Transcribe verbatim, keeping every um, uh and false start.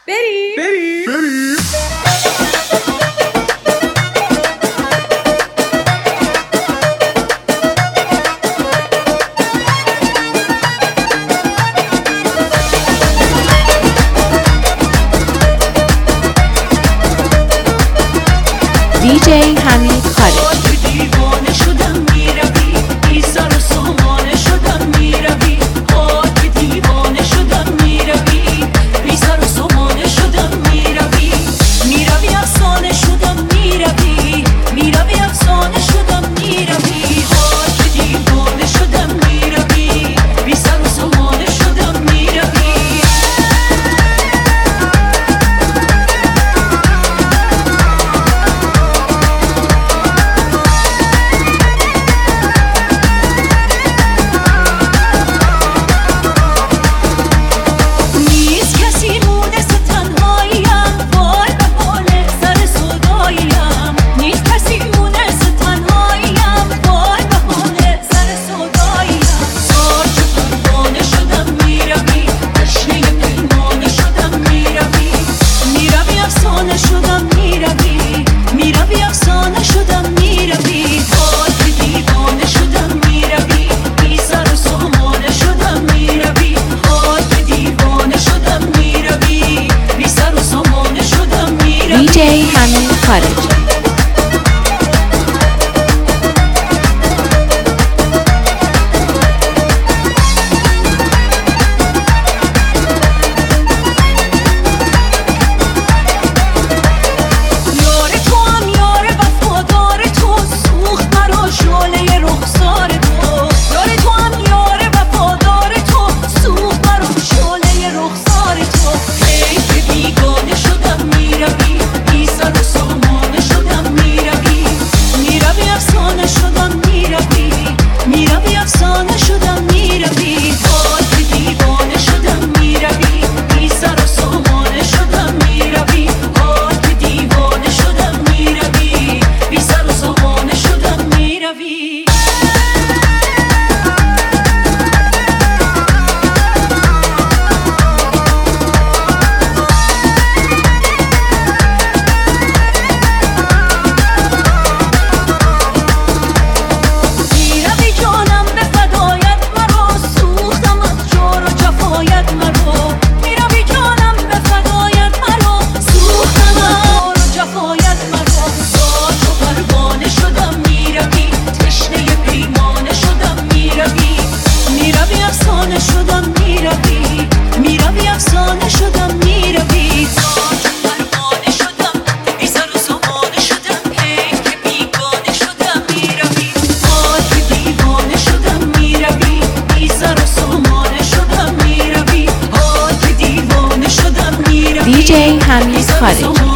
بریم بریم بریم دی جی حمید خالد. دیوانه شدم میروی بی سر و سامانه شدم میروی خاک دیوانه شدم میروی بی سر و سامانه شدم میروی میروی افسانه شدم میروی میروی افسانه شدم میروی خاک دیوانه شدم میروی بی سر و سامانه شدم میروی شدم میروی میروی افسانه شدم میروی خاک دیوانه شدم میروی بی سر و سامانه شدم میروی خاک دیوانه شدم میروی بی سر و سامانه شدم میروی. دی جی حمید خالد. شدم میروی میروی افسانه شدم میروی پروانه شدم بی سر و سامانه شدم حیف که بیگانه شدم میروی خاک دیوانه شدم میروی بی سر و سامانه شدم میروی خاک دیوانه شدم میروی دی جی حمید خالد.